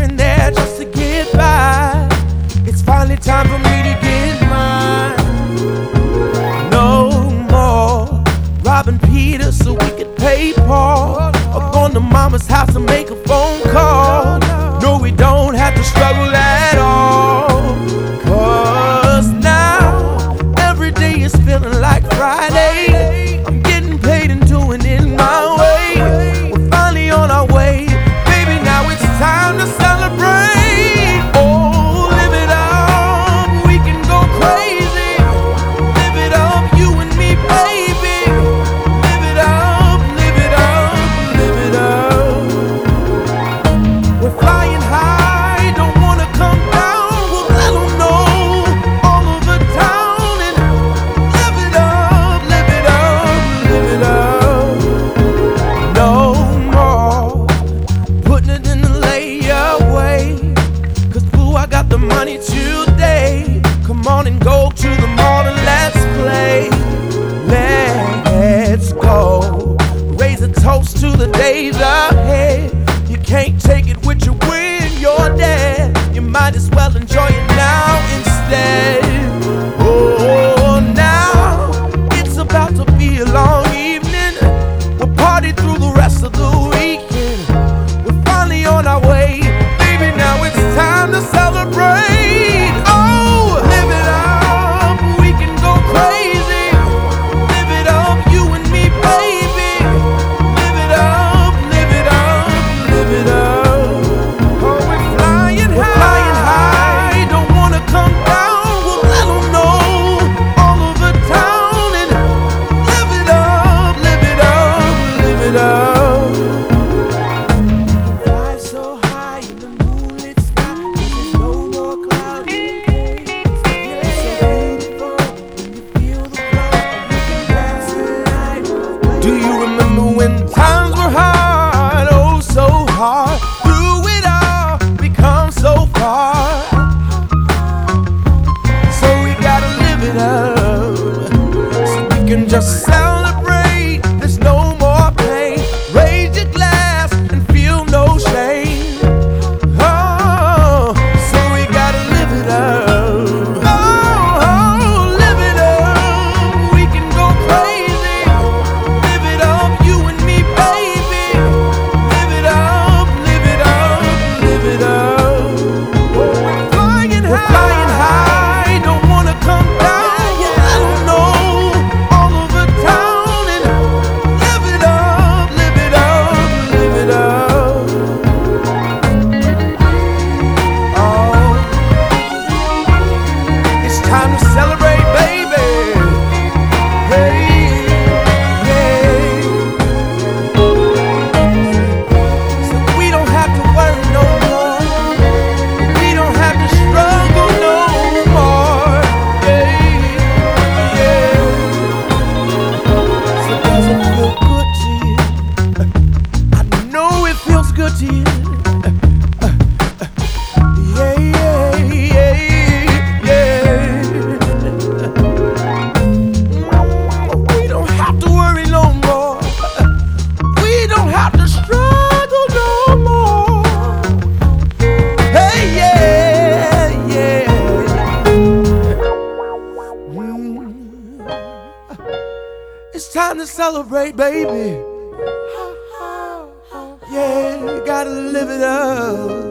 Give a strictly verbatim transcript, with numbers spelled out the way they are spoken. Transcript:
in there just to get by. It's finally time for me to get mine. No more robbing Peter so we could pay Paul, or going to mama's house to make a phone call. No, we don't have to struggle at all, 'cause now every day is feeling like Friday. I'm getting paid and doing it my way. We're finally on our way, baby, now it's time to celebrate. Oh, live it up, we can go crazy. Live it up, you and me, baby. Live it up, live it up, live it up. We're flying high, don't wanna come down. We'll let them know all over town. And live it up, live it up, live it up. No more putting it in the layaway, 'cause boo, I got the money today. Come on and go to the mall and let's play. Let's go. Raise a toast to the days ahead. You can't take it with you when you're dead. You might as well enjoy it now instead. Oh, now it's about to be a long evening. We'll party through the rest of the weekend. We're finally on our way, baby, now it's time to celebrate. Oh, live it up, we can go crazy. Live it up, you and me, baby. Live it up, live it up, live it up. Oh, we're flying high, we're flying high, don't wanna come down. We'll let them know all over town. And live it up, live it up, live it up. Fly so high in the moonlit sky, there's no more cloudy days. It's so beautiful when you feel the flow, and you can dance the night away. Do you remember when times were hard, oh so hard? Through it all, we come so far. So we gotta live it up, so we can just celebrate. There's no more pain. Raise your glass and feel no shame. Oh, so we gotta live it up. Oh, oh, live it up, we can go crazy. Live it up, you and me, baby. Live it up, live it up, live it up. We're flying high, we're flying high, don't wanna come down. We'll let them know all over town. And live it up, live it up, live it up. Oh, it's time to celebrate, baby. Hey, yeah. So we don't have to worry no more. We don't have to struggle no more. Yeah, yeah. So does it feel good to you? I know it feels good to you. Yeah, yeah, yeah, yeah. Mm, we don't have to worry no more. We don't have to struggle no more. Hey, yeah, yeah. Mm. It's time to celebrate, baby. Yeah, you gotta live it up.